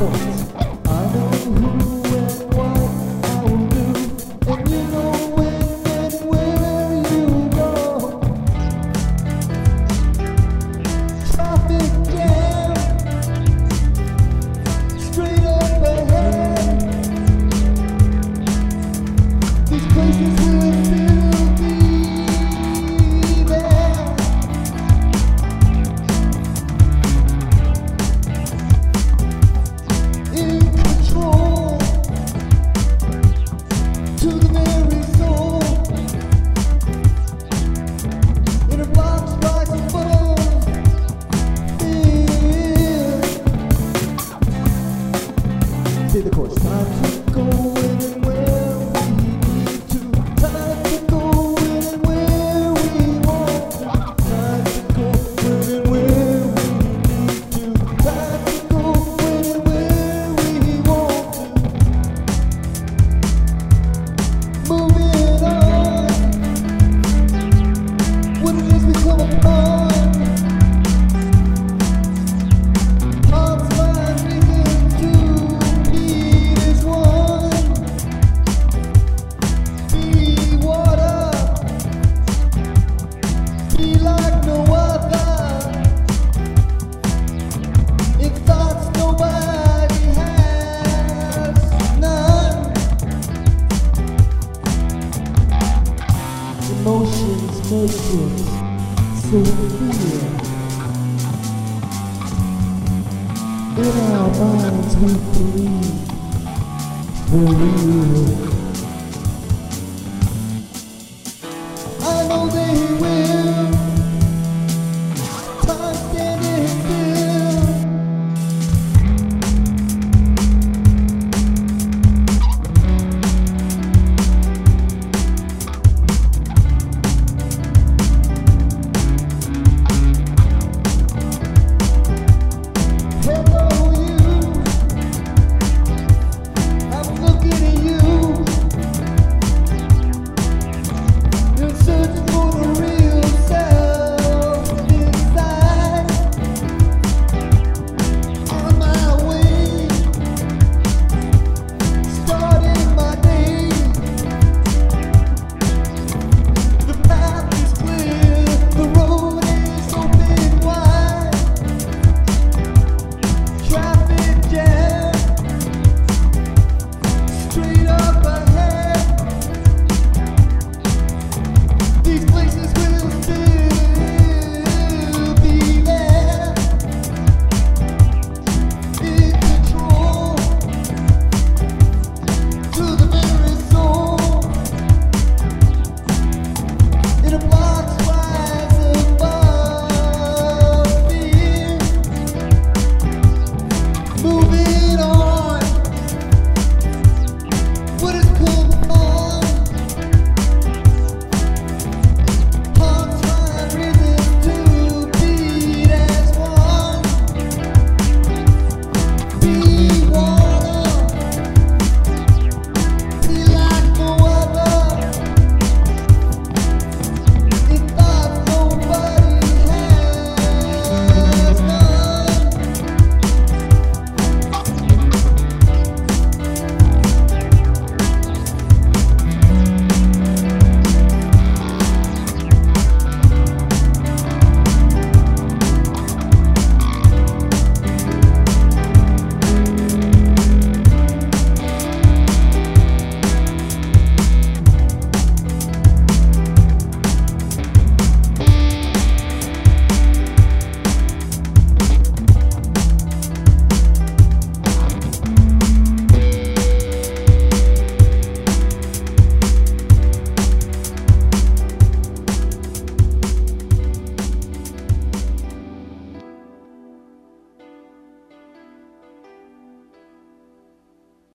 points. I know who and what I will do, and you know when and where you go. Traffic jam, straight up ahead. These places will still be there. In control to the very soul. In a box rising above fear. Say the chorus. Time to go in and where we need to. Time to go in and where we want to. Time to go in and where we need to. Time to go in and where we want to. Moving on. What it is become upon. Hearts find reason to bleed as one. Be water, be like no other. In thoughts nobody has none. Emotions make it so clear. In our minds we believe for real.